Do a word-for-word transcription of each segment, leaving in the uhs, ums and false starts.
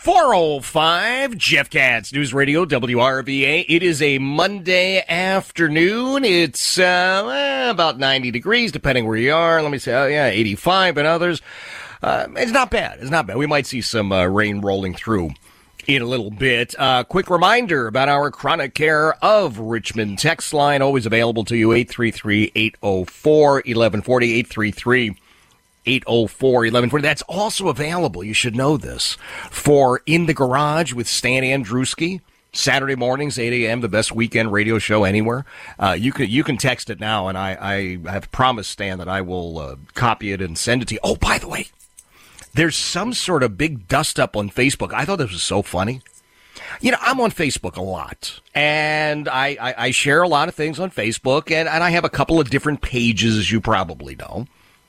four oh five, Jeff Katz, News Radio, W R V A. It is a Monday afternoon. It's uh, about ninety degrees, depending where you are. Let me say, oh, yeah, eighty-five and others. Uh, it's not bad. It's not bad. We might see some uh, rain rolling through in a little bit. Uh, quick reminder about our Chronic Care of Richmond text line, always available to you, eight three three, eight oh four, eleven forty, eight three three, eight oh four, eleven forty. That's also available, you should know this, for In the Garage with Stan Andruski. Saturday mornings, eight a.m., the best weekend radio show anywhere. Uh, you can you can text it now, and I, I have promised Stan that I will uh, copy it and send it to you. Oh, by the way, there's some sort of big dust-up on Facebook. I thought this was so funny. You know, I'm on Facebook a lot, and I, I, I share a lot of things on Facebook, and, and I have a couple of different pages, as you probably know.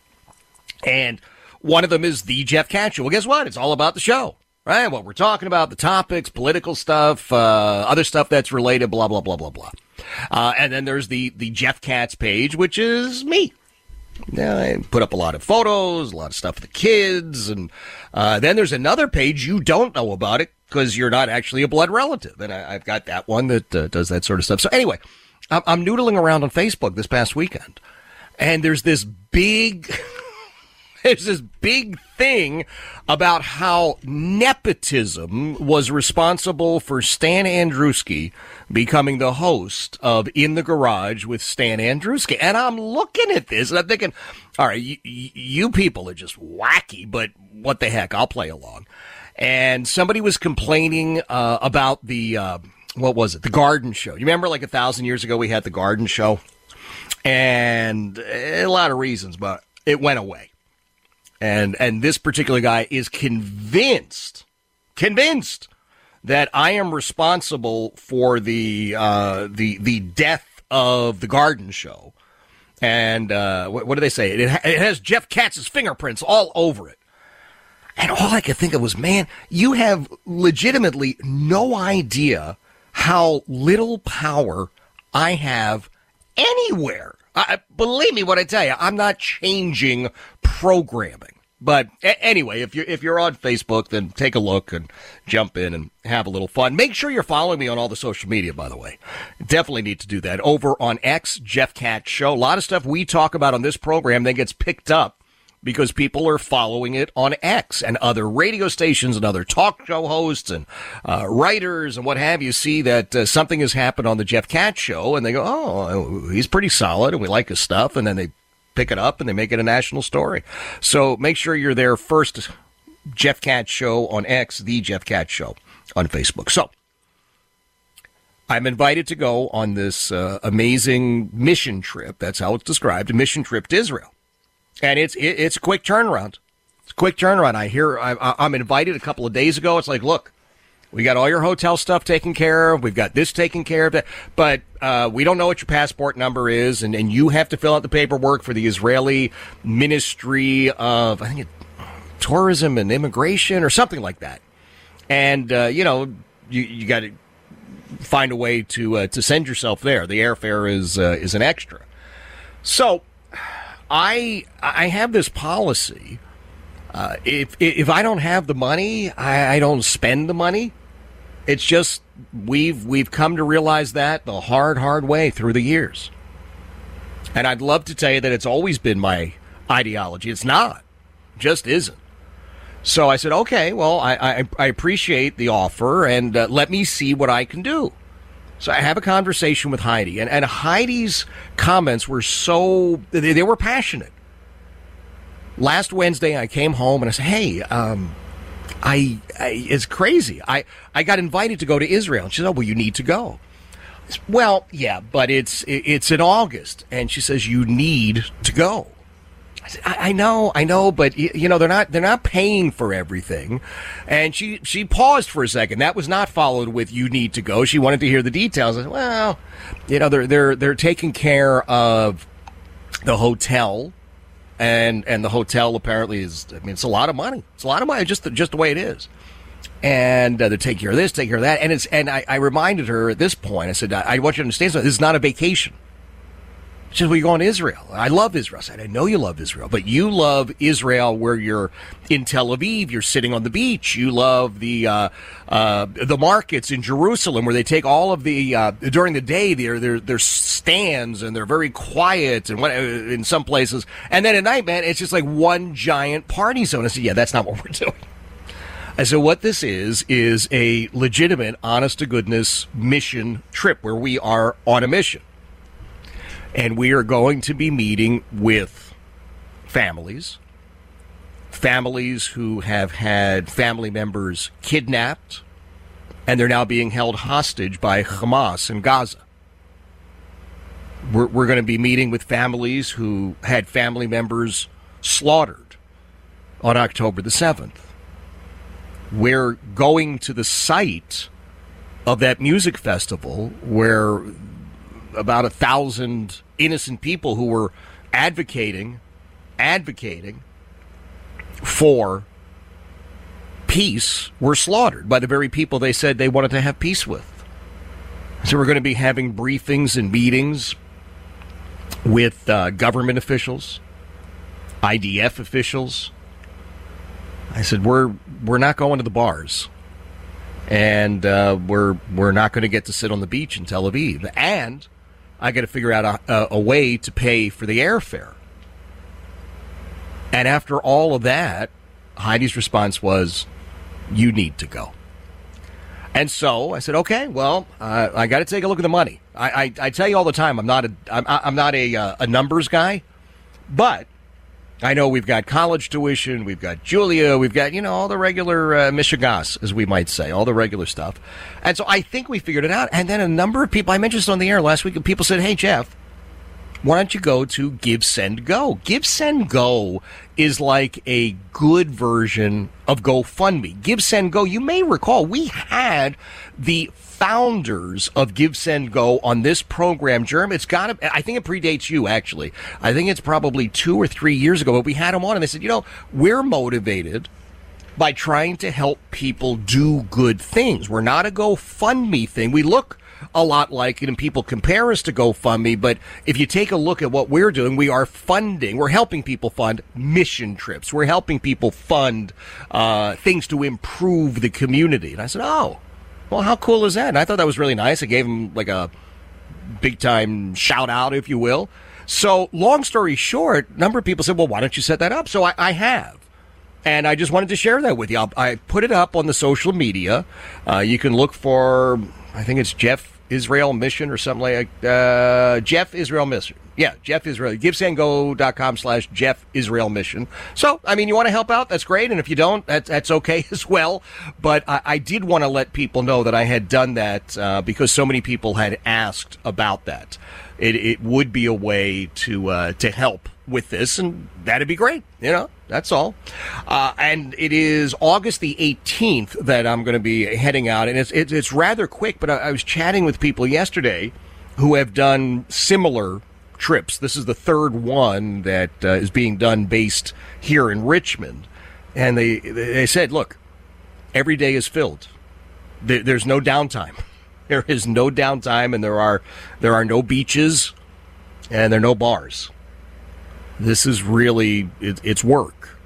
And one of them is The Jeff Katz Show. Well, guess what? It's all about the show, right? What we're talking about, the topics, political stuff, uh, other stuff that's related, blah, blah, blah, blah, blah. Uh, and then there's the, the Jeff Katz page, which is me. Yeah, I put up a lot of photos, a lot of stuff for the kids. And uh, then there's another page you don't know about it because you're not actually a blood relative. And I, I've got that one that uh, does that sort of stuff. So anyway, I'm, I'm noodling around on Facebook this past weekend. And there's this big... There's this big thing about how nepotism was responsible for Stan Andruski becoming the host of In the Garage with Stan Andruski. And I'm looking at this and I'm thinking, all right, you, you people are just wacky, but what the heck, I'll play along. And somebody was complaining uh, about the, uh, what was it, the garden show. You remember like a thousand years ago we had the garden show? And a lot of reasons, but it went away. And and this particular guy is convinced, convinced that I am responsible for the uh, the the death of the garden show. And uh, what, what do they say? It, ha- it has Jeff Katz's fingerprints all over it. And all I could think of was, man, you have legitimately no idea how little power I have anywhere. I, believe me when I tell you, I'm not changing programming. But a- anyway, if you're if you're on Facebook, then take a look and jump in and have a little fun. Make sure you're following me on all the social media, by the way. Definitely need to do that. Over on X, Jeff Katz Show. A lot of stuff we talk about on this program then gets picked up because people are following it on X, and other radio stations and other talk show hosts and uh, writers and what have you see that uh, something has happened on the Jeff Katz Show, and they go, oh, he's pretty solid, and we like his stuff, and then they pick it up and they make it a national story. So make sure you're there first. Jeff Katz Show on X, The Jeff Katz Show on Facebook. So I'm invited to go on this uh, amazing mission trip. That's how it's described, a mission trip to Israel. And it's it, it's a quick turnaround. It's a quick turnaround. I hear I, I'm invited a couple of days ago. It's like, look, we got all your hotel stuff taken care of. We've got this taken care of. But uh, we don't know what your passport number is, and, and you have to fill out the paperwork for the Israeli Ministry of, I think, it, Tourism and Immigration or something like that. And, uh, you know, you, you got to find a way to uh, to send yourself there. The airfare is uh, is an extra. So I I have this policy. Uh, if if I don't have the money, I, I don't spend the money. It's just we've we've come to realize that the hard, hard way through the years. And I'd love to tell you that it's always been my ideology. It's not. It just isn't. So I said, okay, well, I, I, I appreciate the offer, and uh, let me see what I can do. So I have a conversation with Heidi, and, and Heidi's comments were so, they, they were passionate. Last Wednesday, I came home and I said, hey, um, I, I it's crazy. I, I got invited to go to Israel. And she said, oh, well, you need to go. I said, well, yeah, but it's it's in August. And she says, you need to go. I said, I, I know, I know, but, you know, they're not they're not paying for everything. And she, she paused for a second. That was not followed with, you need to go. She wanted to hear the details. I said, well, you know, they're they're they're taking care of the hotel. And and the hotel apparently is, I mean, it's a lot of money. It's a lot of money, just the, just the way it is. And uh, they take care of this, take care of that. And it's and I, I reminded her at this point, I said, I, I want you to understand something. This is not a vacation. She said, well, you're going to Israel. I love Israel. I said, I know you love Israel, but you love Israel where you're in Tel Aviv, you're sitting on the beach. You love the uh, uh, the markets in Jerusalem where they take all of the, uh, during the day, they're, they're, they're stands and they're very quiet and what, in some places. And then at night, man, it's just like one giant party zone. I said, yeah, that's not what we're doing. I said, what this is, is a legitimate, honest-to-goodness mission trip where we are on a mission. And we are going to be meeting with families, families who have had family members kidnapped, and they're now being held hostage by Hamas in Gaza. We're, we're going to be meeting with families who had family members slaughtered on October the seventh. We're going to the site of that music festival where about a thousand innocent people who were advocating, advocating for peace were slaughtered by the very people they said they wanted to have peace with. So we're going to be having briefings and meetings with uh, government officials, I D F officials. I said, we're we're not going to the bars, and uh, we're we're not going to get to sit on the beach in Tel Aviv, and I got to figure out a, a, a way to pay for the airfare. And after all of that, Heidi's response was, you need to go. And so I said, okay, well, uh, I got to take a look at the money. I, I, I tell you all the time, I'm not a I'm, I'm not a uh, a numbers guy, but I know we've got college tuition, we've got Julia, we've got, you know, all the regular uh, mishigas, as we might say, all the regular stuff. And so I think we figured it out. And then a number of people, I mentioned this on the air last week, and people said, hey, Jeff, why don't you go to Give, Send, Go? Give, Send, Go is like a good version of GoFundMe. Give, Send, Go, you may recall, we had the founders of Give, Send, Go on this program, Germ. It's got to, I think it predates you, actually. I think it's probably two or three years ago, but we had them on, and they said, you know, we're motivated by trying to help people do good things. We're not a GoFundMe thing. We look a lot like it, and people compare us to GoFundMe, but if you take a look at what we're doing, we are funding, we're helping people fund mission trips. We're helping people fund uh, things to improve the community. And I said, oh, well, how cool is that? And I thought that was really nice. I gave him like a big-time shout-out, if you will. So, long story short, a number of people said, well, why don't you set that up? So I, I have. And I just wanted to share that with you. I'll, I put it up on the social media. Uh, you can look for, I think it's Jeff Israel Mission or something like uh, Jeff Israel Mission. Yeah, Jeff Israel. GiveSendGo.com slash Jeff Israel Mission. So, I mean, you want to help out? That's great. And if you don't, that's, that's okay as well. But I, I did want to let people know that I had done that uh, because so many people had asked about that. It, it would be a way to uh, to help with this, and that'd be great. You know, that's all. Uh, and it is August the eighteenth that I'm going to be heading out, and it's it's, it's rather quick. But I, I was chatting with people yesterday who have done similar trips. This is the third one that uh, is being done based here in Richmond, and they they said, look, every day is filled. There, there's no downtime. There is no downtime, and there are there are no beaches, and there are no bars. This is really, it, it's work.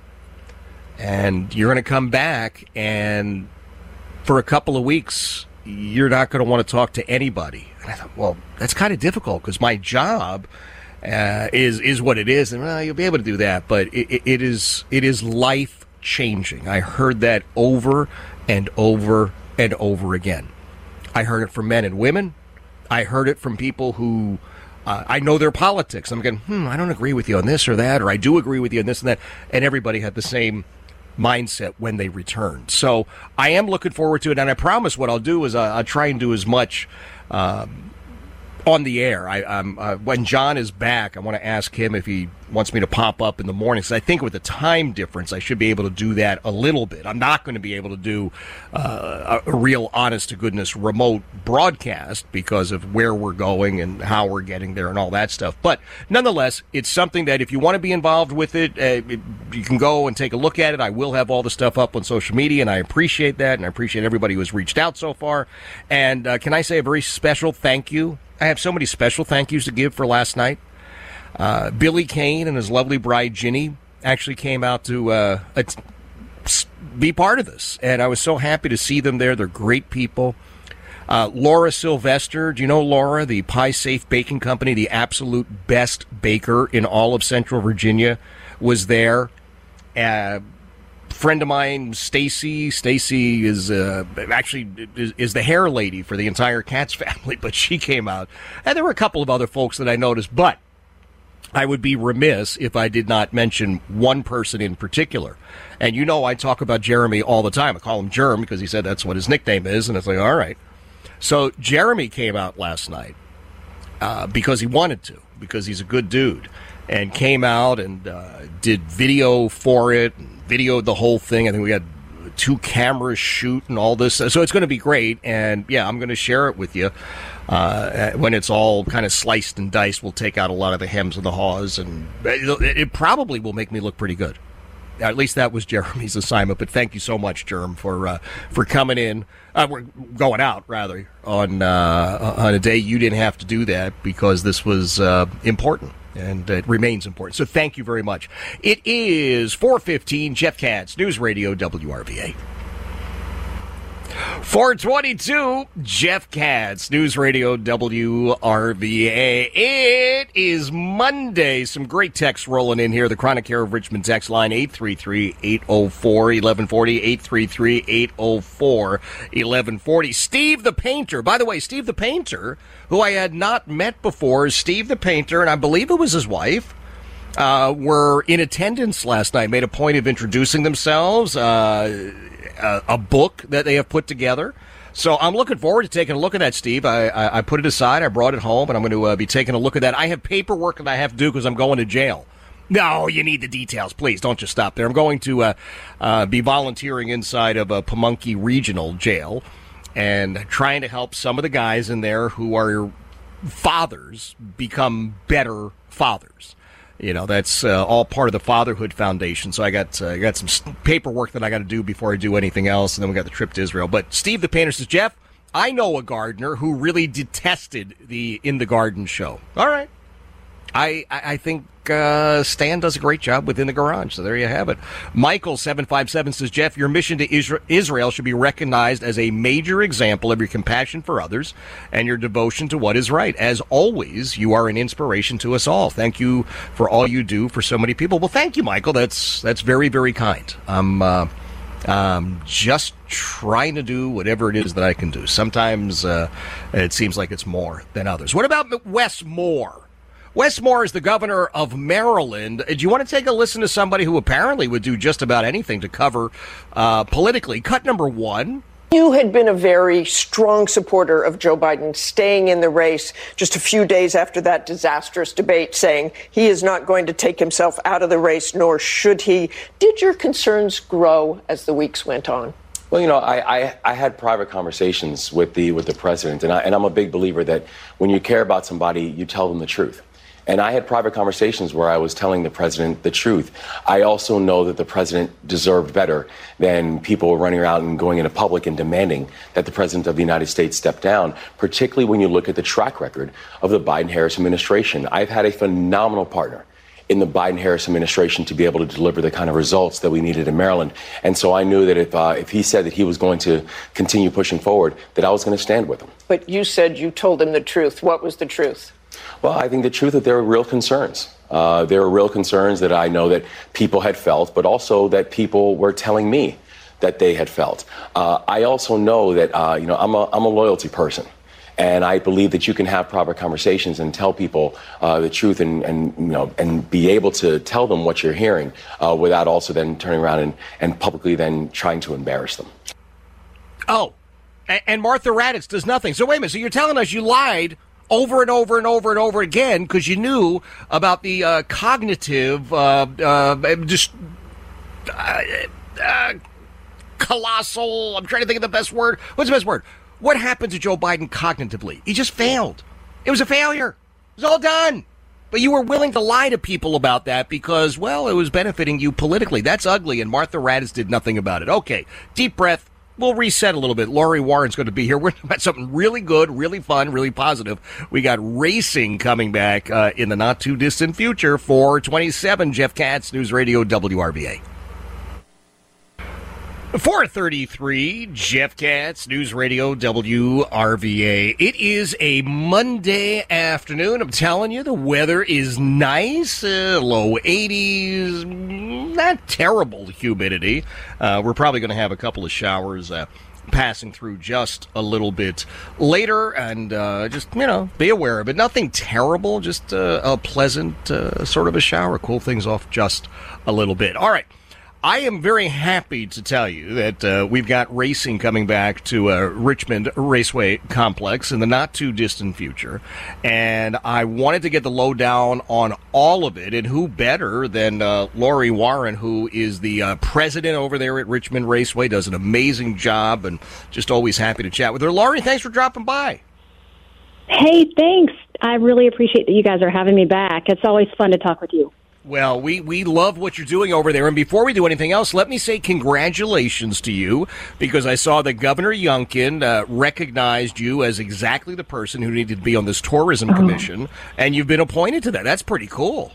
And you're going to come back, and for a couple of weeks, you're not going to want to talk to anybody. And I thought, well, that's kind of difficult because my job uh, is is what it is, and well, you'll be able to do that. But it, it, it is it is life changing. I heard that over and over and over again. I heard it from men and women. I heard it from people who uh, I know their politics. I'm going, hmm, I don't agree with you on this or that, or I do agree with you on this and that. And everybody had the same mindset when they returned. So I am looking forward to it. And I promise what I'll do is uh, I'll try and do as much um, on the air. I, um, uh, when John is back, I want to ask him if he wants me to pop up in the morning. So I think with the time difference, I should be able to do that a little bit. I'm not going to be able to do uh, a, a real honest-to-goodness remote broadcast because of where we're going and how we're getting there and all that stuff. But nonetheless, it's something that if you want to be involved with it, uh, it, you can go and take a look at it. I will have all the stuff up on social media, and I appreciate that, and I appreciate everybody who has reached out so far. And uh, can I say a very special thank you? I have so many special thank yous to give for last night. Uh, Billy Kane and his lovely bride, Ginny, actually came out to uh, be part of this. And I was so happy to see them there. They're great people. Uh, Laura Sylvester, do you know Laura, the Pie Safe Baking Company, the absolute best baker in all of Central Virginia, was there. Uh, friend of mine, Stacy. Stacy is uh, actually is, is the hair lady for the entire Katz family, but she came out. And there were a couple of other folks that I noticed, but I would be remiss if I did not mention one person in particular. And you know I talk about Jeremy all the time. I call him Germ because he said that's what his nickname is, and it's like, all right. So Jeremy came out last night uh, because he wanted to, because he's a good dude, and came out and uh, did video for it, and videoed the whole thing. I think we had two cameras shoot and all this. So it's going to be great, and, yeah, I'm going to share it with you. Uh, when it's all kind of sliced and diced, we'll take out a lot of the hems and the haws, and it, it probably will make me look pretty good. At least that was Jeremy's assignment. But thank you so much, Jerm, for uh, for coming in. Uh, we're going out, rather, on uh, on a day you didn't have to do that because this was uh, important, and it remains important. So thank you very much. It is four fifteen, Jeff Katz, News Radio W R V A. four twenty-two, Jeff Katz, News Radio W R V A. It is Monday. Some great texts rolling in here. The Chronic Care of Richmond text line, eight three three, eight oh four, eleven forty, eight three three, eight oh four, eleven forty. Steve the Painter. By the way, Steve the Painter, who I had not met before, is Steve the Painter, and I believe it was his wife, uh, were in attendance last night, made a point of introducing themselves, uh... Uh, a book that they have put together. So I'm looking forward to taking a look at that, Steve. I, I, I put it aside. I brought it home, and I'm going to uh, be taking a look at that. I have paperwork that I have to do because I'm going to jail. No, you need the details. Please, don't just stop there. I'm going to uh, uh, be volunteering inside of a Pamunkey Regional Jail and trying to help some of the guys in there who are fathers become better fathers. You know, that's uh, all part of the Fatherhood Foundation. So I got uh, got some paperwork that I got to do before I do anything else, and then we got the trip to Israel. But Steve the Painter says, Jeff, I know a gardener who really detested the In the Garden show. All right. I I think uh, Stan does a great job within the garage, so there you have it. Michael seven five seven says, Jeff, your mission to Israel should be recognized as a major example of your compassion for others and your devotion to what is right. As always, you are an inspiration to us all. Thank you for all you do for so many people. Well, thank you, Michael. That's that's very, very kind. I'm uh, um, just trying to do whatever it is that I can do. Sometimes uh, it seems like it's more than others. What about Wes Moore? Wes Moore is the governor of Maryland. Do you want to take a listen to somebody who apparently would do just about anything to cover uh, politically? Cut number one. You had been a very strong supporter of Joe Biden staying in the race just a few days after that disastrous debate, saying he is not going to take himself out of the race, nor should he. Did your concerns grow as the weeks went on? Well, you know, I, I, I had private conversations with the with the president, and, I, and I'm a big believer that when you care about somebody, you tell them the truth. And I had private conversations where I was telling the president the truth. I also know that the president deserved better than people running around and going into public and demanding that the president of the United States step down, particularly when you look at the track record of the Biden-Harris administration. I've had a phenomenal partner in the Biden-Harris administration to be able to deliver the kind of results that we needed in Maryland. And so I knew that if uh, if he said that he was going to continue pushing forward, that I was going to stand with him. But you said you told him the truth. What was the truth? Well, I think the truth that there were real concerns. Uh, there were real concerns that I know that people had felt, but also that people were telling me that they had felt. Uh, I also know that, uh, you know, I'm a, I'm a loyalty person. And I believe that you can have proper conversations and tell people uh, the truth and, and, you know, and be able to tell them what you're hearing uh, without also then turning around and, and publicly then trying to embarrass them. Oh, and Martha Raddatz does nothing. So wait a minute. So you're telling us you lied over and over and over and over again because you knew about the uh, cognitive, uh, uh, just uh, uh, colossal, I'm trying to think of the best word. What's the best word? What happened to Joe Biden cognitively? He just failed. It was a failure. It was all done. But you were willing to lie to people about that because, well, it was benefiting you politically. That's ugly, and Martha Raddatz did nothing about it. Okay, deep breath. we'll reset a little bit. Lori Warren's going to be here. We're talking about something really good, really fun, really positive. We got racing coming back uh, in the not-too-distant future. four twenty-seven, Jeff Katz, News Radio W R V A. four thirty-three, Jeff Katz, News Radio W R V A. It is a Monday afternoon. I'm telling you, the weather is nice, uh, low eighties, not terrible humidity. Uh, we're probably going to have a couple of showers uh, passing through just a little bit later, and uh, just, you know, be aware of it. Nothing terrible, just uh, a pleasant uh, sort of a shower. Cool things off just a little bit. All right. I am very happy to tell you that uh, we've got racing coming back to uh, Richmond Raceway Complex in the not-too-distant future, and I wanted to get the lowdown on all of it, and who better than uh, Lori Warren, who is the uh, president over there at Richmond Raceway, does an amazing job, and just always happy to chat with her. Lori, thanks for dropping by. Hey, thanks. I really appreciate that you guys are having me back. It's always fun to talk with you. Well, we, we love what you're doing over there. And before we do anything else, let me say congratulations to you, because I saw that Governor Youngkin uh, recognized you as exactly the person who needed to be on this tourism oh. commission, and you've been appointed to that. That's pretty cool.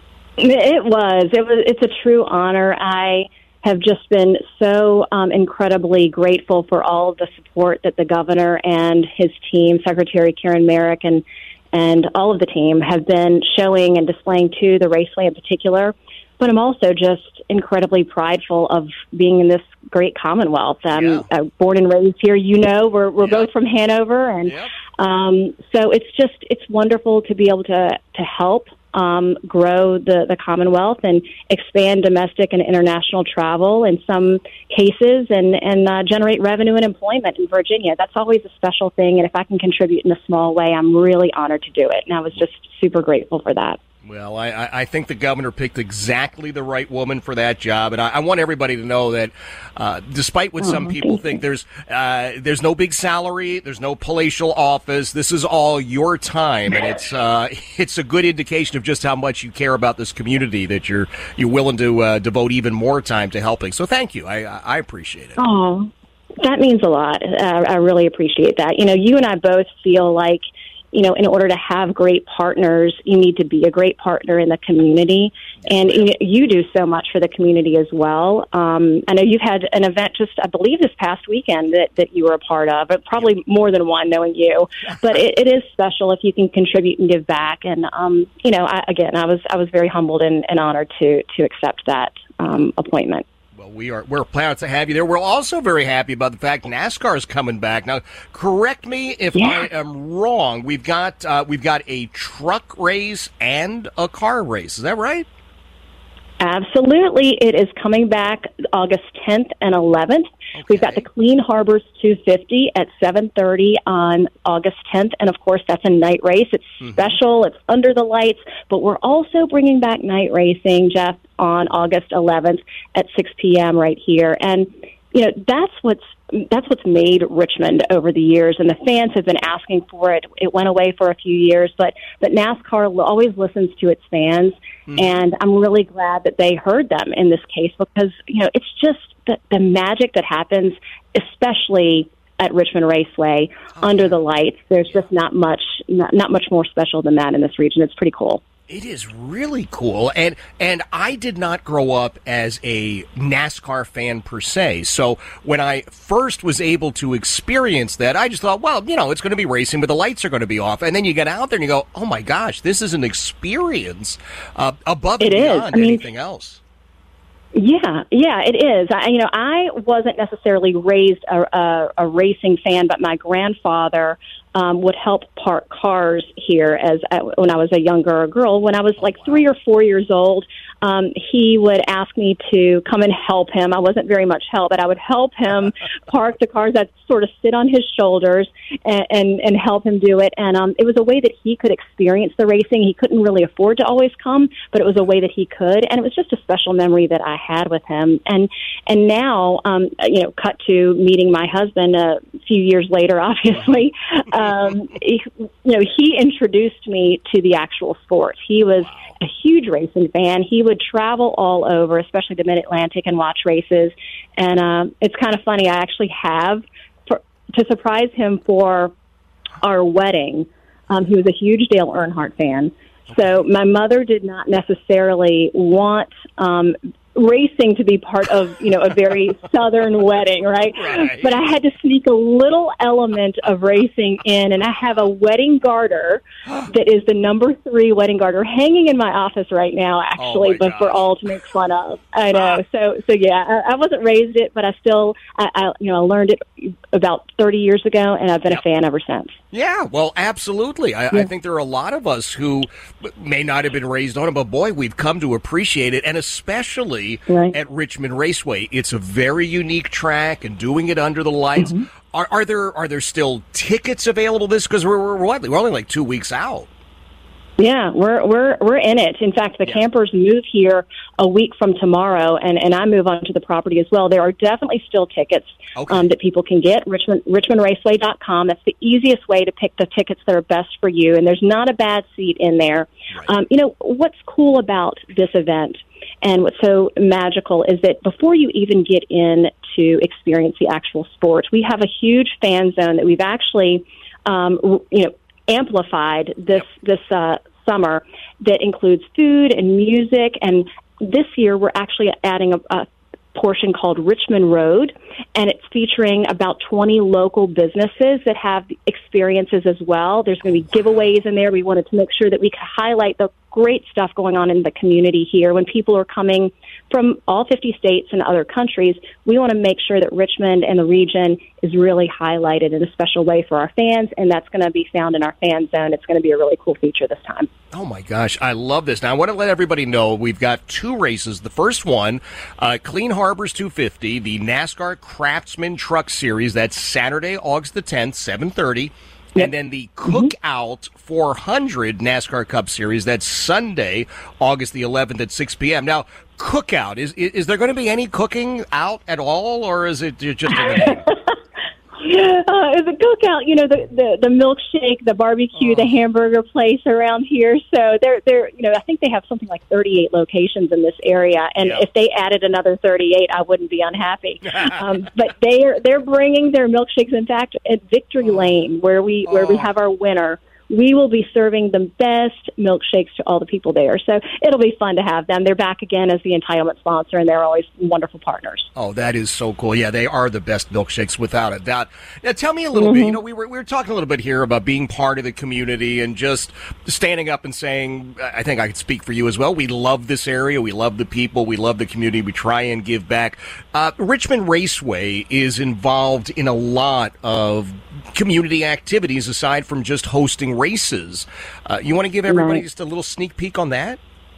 It was. It was. It's a true honor. I have just been so um, incredibly grateful for all of the support that the governor and his team, Secretary Karen Merrick, and and all of the team have been showing and displaying to the Raceway in particular. But I'm also just incredibly prideful of being in this great Commonwealth. I'm yeah. uh, born and raised here. You know, we're we're yep. both from Hanover, and yep. um, so it's just it's wonderful to be able to to help um, grow the the Commonwealth and expand domestic and international travel in some cases, and and uh, generate revenue and employment in Virginia. That's always a special thing, and if I can contribute in a small way, I'm really honored to do it. And I was just super grateful for that. Well, I, I think the governor picked exactly the right woman for that job, and I, I want everybody to know that, uh, despite what oh, some people think, there's uh, there's no big salary, there's no palatial office. This is all your time, and it's uh, it's a good indication of just how much you care about this community, that you're you're willing to uh, devote even more time to helping. So, thank you. I I appreciate it. Oh, that means a lot. Uh, I really appreciate that. You know, you and I both feel like, you know, in order to have great partners, you need to be a great partner in the community. And you, know, you do so much for the community as well. Um, I know you've had an event just, I believe, this past weekend that, that you were a part of, but probably more than one, knowing you. But it, it is special if you can contribute and give back. And, um, you know, I, again, I was I was very humbled and, and honored to, to accept that um, appointment. Well, we are, we're proud to have you there. We're also very happy about the fact NASCAR is coming back. Now, correct me if yeah. I am wrong. We've got uh, we've got a truck race and a car race. Is that right? Absolutely. It is coming back August tenth and eleventh. Okay. We've got the Clean Harbors two fifty at seven thirty on August tenth. And, of course, that's a night race. It's mm-hmm. special. It's under the lights. But we're also bringing back night racing, Jeff, on August eleventh at six p.m. right here. And, you know, that's what's that's what's made Richmond over the years, and the fans have been asking for it. It went away for a few years, but, but NASCAR always listens to its fans, mm-hmm. and I'm really glad that they heard them in this case, because, you know, it's just the, the magic that happens, especially at Richmond Raceway, oh, under the lights. There's just not much, not, not much more special than that in this region. It's pretty cool. It is really cool, and and I did not grow up as a NASCAR fan per se, so when I first was able to experience that, I just thought, well, you know, it's going to be racing, but the lights are going to be off, and then you get out there and you go, oh my gosh, this is an experience uh, above and beyond anything else. Yeah, yeah, it is. I, you know, I wasn't necessarily raised a, a, a racing fan, but my grandfather um, would help park cars here as uh, when I was a younger girl. When I was like three or four years old, um, he would ask me to come and help him. I wasn't very much help, but I would help him park the cars that sort of sit on his shoulders and, and, and help him do it. And um, it was a way that he could experience the racing. He couldn't really afford to always come, but it was a way that he could. And it was just a special memory that I had with him. And and now, um, you know, cut to meeting my husband a few years later, obviously, um, he, you know, he introduced me to the actual sport. He was a huge racing fan. He would travel all over, especially the Mid-Atlantic, and watch races. And um, it's kind of funny. I actually have, for, to surprise him for our wedding, um, he was a huge Dale Earnhardt fan. So my mother did not necessarily want um, racing to be part of, you know, a very Southern wedding, right? right? But I had to sneak a little element of racing in, and I have a wedding garter that is the number three wedding garter hanging in my office right now, actually, oh but gosh. for all to make fun of. I know. So, so yeah, I, I wasn't raised it, but I still, I, I, you know, I learned it about thirty years ago, and I've been yep. a fan ever since. Yeah, well, absolutely. I, yeah. I think there are a lot of us who may not have been raised on it, but boy, we've come to appreciate it, and especially right. at Richmond Raceway. It's a very unique track, and doing it under the lights. Mm-hmm. Are, are there are there still tickets available this? Because we're, we're, what, we're only like two weeks out. Yeah, we're we're we're in it. In fact, the yeah. campers move here a week from tomorrow, and, and I move onto the property as well. There are definitely still tickets okay. um, that people can get. Richmond Richmond Raceway dot com. That's the easiest way to pick the tickets that are best for you, and there's not a bad seat in there. Right. Um, you know, what's cool about this event and what's so magical is that before you even get in to experience the actual sport, we have a huge fan zone that we've actually, um, you know, amplified this this uh, summer that includes food and music. And this year we're actually adding a, a portion called Richmond Road, and it's featuring about twenty local businesses that have experiences as well. There's going to be giveaways in there. We wanted to make sure that we could highlight the great stuff going on in the community here. When people are coming from all fifty states and other countries, we want to make sure that Richmond and the region is really highlighted in a special way for our fans, and that's going to be found in our fan zone. It's going to be a really cool feature this time. Oh, my gosh. I love this. Now, I want to let everybody know we've got two races. The first one, uh, Clean Harbors two fifty, the NASCAR Craftsman Truck Series. That's Saturday, August the tenth, seven thirty. Yep. And then the Cookout mm-hmm. four hundred NASCAR Cup Series, that's Sunday, August the eleventh at six p.m. Now, Cookout, is is there going to be any cooking out at all, or is it just in the name? Uh, it's a cookout, you know, the, the, the milkshake, the barbecue, oh. the hamburger place around here. So they're, they're, you know, I think they have something like thirty-eight locations in this area. And yep. if they added another thirty-eight, I wouldn't be unhappy. um, but they're, they're bringing their milkshakes. In fact, at Victory oh. Lane, where we, where oh. we have our winner, we will be serving the best milkshakes to all the people there. So it'll be fun to have them. They're back again as the entitlement sponsor, and they're always wonderful partners. Oh, that is so cool. Yeah, they are the best milkshakes without a doubt. Now, tell me a little mm-hmm. bit, you know, we were we were talking a little bit here about being part of the community and just standing up and saying, I think I could speak for you as well, we love this area, we love the people, we love the community, we try and give back. Uh, Richmond Raceway is involved in a lot of community activities aside from just hosting races. Uh, you want to give everybody right. just a little sneak peek on that?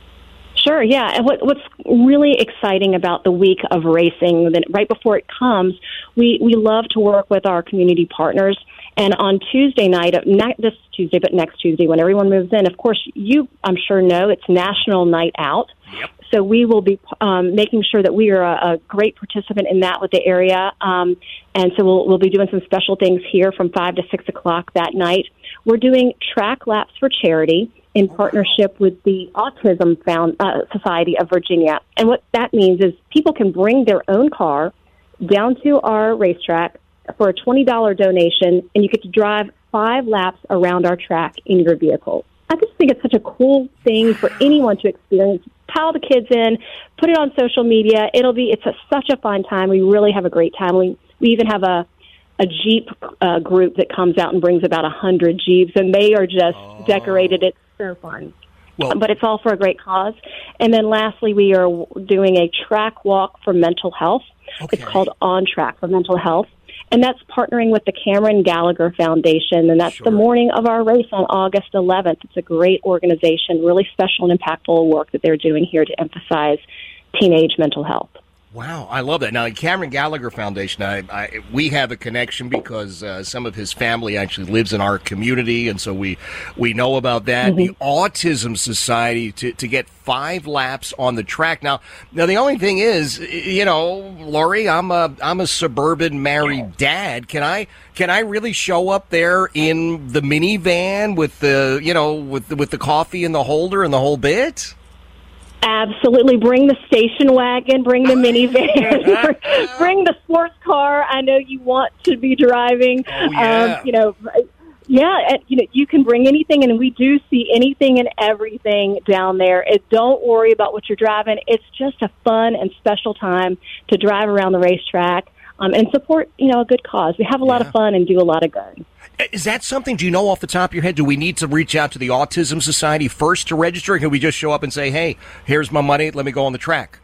Sure, yeah. And what, what's really exciting about the week of racing, that right before it comes, we, we love to work with our community partners. And on Tuesday night, not this Tuesday, but next Tuesday, when everyone moves in, of course, you, I'm sure, know it's National Night Out. Yep. So we will be um, making sure that we are a, a great participant in that with the area. Um, and so we'll, we'll be doing some special things here from five to six o'clock that night. We're doing track laps for charity in partnership with the Autism Found, uh, Society of Virginia. And what that means is people can bring their own car down to our racetrack for a twenty dollars donation, and you get to drive five laps around our track in your vehicle. I just think it's such a cool thing for anyone to experience. Pile the kids in, put it on social media. It'll be, it's a, such a fun time. We really have a great time. We, we even have a, a Jeep uh, group that comes out and brings about a hundred Jeeps, and they are just oh. decorated. It's so fun. Well, but it's all for a great cause. And then lastly, we are doing a track walk for mental health. Okay. It's called On Track for Mental Health. And that's partnering with the Cameron Gallagher Foundation, and that's sure. the morning of our race on August eleventh. It's a great organization, really special and impactful work that they're doing here to emphasize teenage mental health. Wow, I love that. Now, the Cameron Gallagher Foundation, I, I, we have a connection because uh, some of his family actually lives in our community, and so we we know about that. Mm-hmm. The Autism Society, to, to get five laps on the track. Now, now the only thing is, you know, Lori, I'm a I'm a suburban married dad. Can I can I really show up there in the minivan with the you know with the, with the coffee in the holder and the whole bit? Absolutely. Bring the station wagon, bring the minivan, bring the sports car. I know you want to be driving. Oh, yeah. Um, you know, yeah, you know, you can bring anything, and we do see anything and everything down there. It, don't worry about what you're driving. It's just a fun and special time to drive around the racetrack um, and support, you know, a good cause. We have a lot yeah. of fun and do a lot of good. Is that something, do you know off the top of your head, do we need to reach out to the Autism Society first to register? Or can we just show up and say, hey, here's my money, let me go on the track?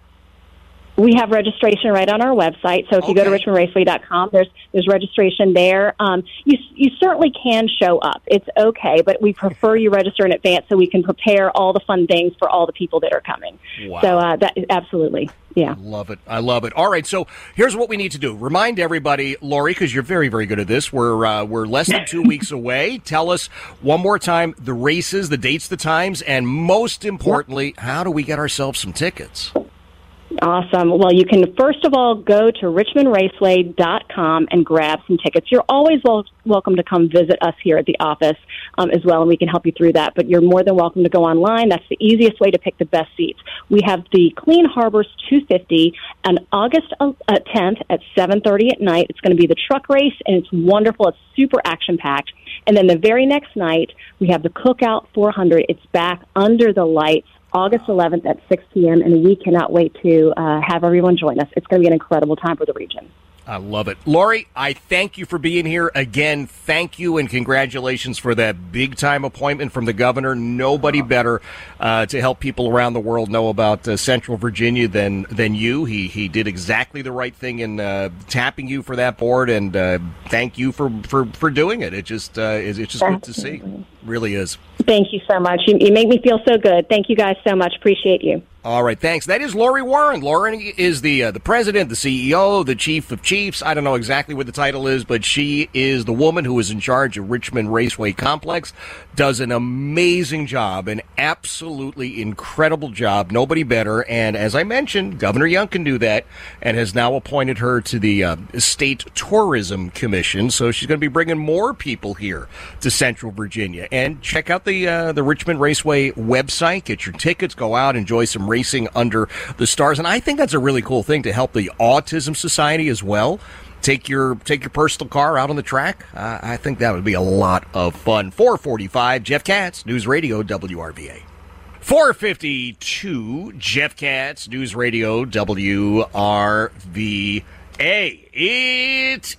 We have registration right on our website. So if you okay. go to richmond raceway dot com, there's there's registration there. Um, you you certainly can show up. It's okay, but we prefer you register in advance so we can prepare all the fun things for all the people that are coming. Wow. So uh, that absolutely, yeah. I love it. I love it. All right, so here's what we need to do. Remind everybody, Lori, because you're very, very good at this. We're uh, we're less than two weeks away. Tell us one more time the races, the dates, the times, and most importantly, how do we get ourselves some tickets? Awesome. Well, you can first of all go to richmond raceway dot com and grab some tickets. You're always wel- welcome to come visit us here at the office um, as well, and we can help you through that. But you're more than welcome to go online. That's the easiest way to pick the best seats. We have the Clean Harbors two fifty on August tenth at seven thirty at night. It's going to be the truck race, and it's wonderful. It's super action-packed. And then the very next night, we have the Cookout four hundred. It's back under the lights, August eleventh at six p.m., and we cannot wait to uh, have everyone join us. It's going to be an incredible time for the region. I love it. Lori, I thank you for being here. Again, thank you and congratulations for that big-time appointment from the governor. Nobody better uh, to help people around the world know about uh, Central Virginia than than you. He he did exactly the right thing in uh, tapping you for that board, and uh, thank you for, for, for doing it. It just uh, is it's just good to see. Really is. Thank you so much. You, you make me feel so good. Thank you guys so much. Appreciate you. All right, thanks. That is Lori Warren. Lori is the uh, the president, the C E O, the chief of chiefs. I don't know exactly what the title is, but she is the woman who is in charge of Richmond Raceway Complex. Does an amazing job, an absolutely incredible job. Nobody better. And as I mentioned, Governor Young can do that and has now appointed her to the uh, State Tourism Commission. So she's going to be bringing more people here to Central Virginia. And check out the uh, the Richmond Raceway website. Get your tickets. Go out. Enjoy some racing under the stars. And I think that's a really cool thing to help the Autism Society as well. Take your take your personal car out on the track. Uh, I think that would be a lot of fun. four forty-five, Jeff Katz, News Radio W R V A. four fifty-two, Jeff Katz, News Radio W R V A. It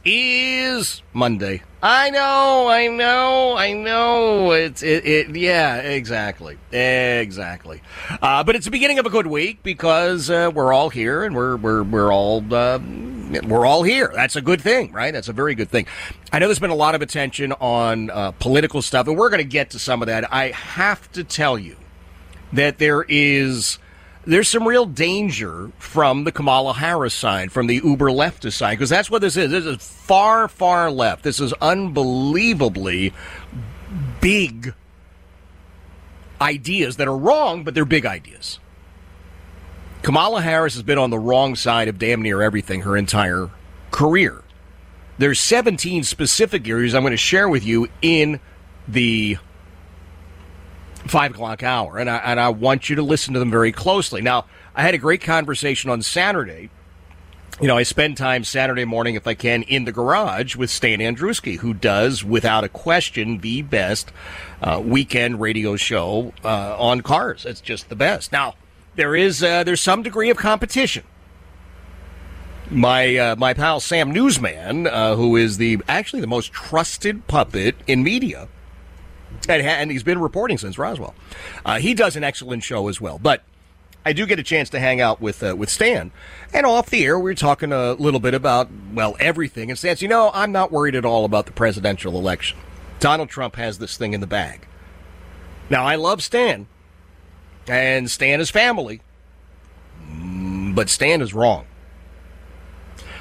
is Monday. I know, I know, I know. It's it, it yeah, exactly, exactly. Uh, but it's the beginning of a good week because uh, we're all here and we're we're we're all uh, we're all here. That's a good thing, right? That's a very good thing. I know there's been a lot of attention on uh, political stuff, and we're going to get to some of that. I have to tell you that there is. There's some real danger from the Kamala Harris side, from the uber leftist side, because that's what this is. This is far, far left. This is unbelievably big ideas that are wrong, but they're big ideas. Kamala Harris has been on the wrong side of damn near everything her entire career. There's seventeen specific areas I'm going to share with you in the five o'clock hour, and I, and I want you to listen to them very closely. Now, I had a great conversation on Saturday. You know, I spend time Saturday morning, if I can, in the garage with Stan Andruski, who does, without a question, the best uh, weekend radio show uh, on cars. It's just the best. Now, there is uh, there's some degree of competition. My uh, my pal Sam Newsman, uh, who is the actually the most trusted puppet in media, And, and he's been reporting since Roswell. Uh, he does an excellent show as well. But I do get a chance to hang out with uh, with Stan. And off the air, we were talking a little bit about, well, everything. And Stan's, you know, I'm not worried at all about the presidential election. Donald Trump has this thing in the bag. Now, I love Stan. And Stan is family. But Stan is wrong.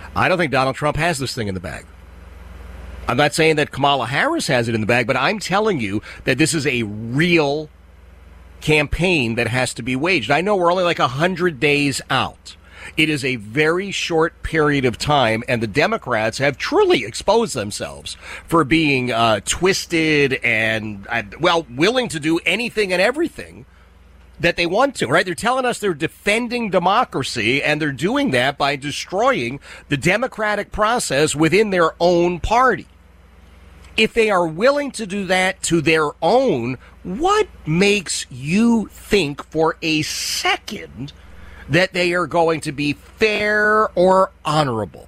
I don't think Donald Trump has this thing in the bag. I'm not saying that Kamala Harris has it in the bag, but I'm telling you that this is a real campaign that has to be waged. I know we're only like one hundred days out. It is a very short period of time, and the Democrats have truly exposed themselves for being uh, twisted and, uh, well, willing to do anything and everything that they want to, right? They're telling us they're defending democracy, and they're doing that by destroying the democratic process within their own party. If they are willing to do that to their own, what makes you think for a second that they are going to be fair or honorable?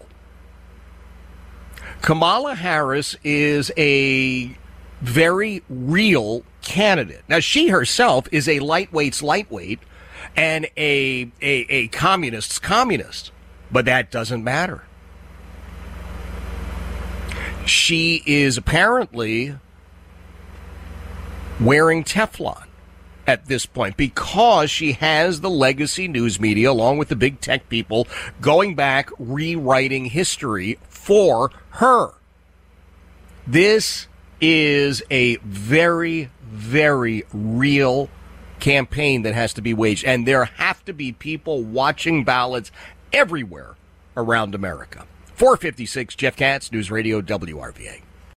Kamala Harris is a very real candidate. Now, she herself is a lightweight's lightweight and a, a, a communist's communist, but that doesn't matter. She is apparently wearing Teflon at this point because she has the legacy news media, along with the big tech people, going back, rewriting history for her. This is a very, very real campaign that has to be waged, and there have to be people watching ballots everywhere around America. four fifty-six, Jeff Katz, News Radio W R V A.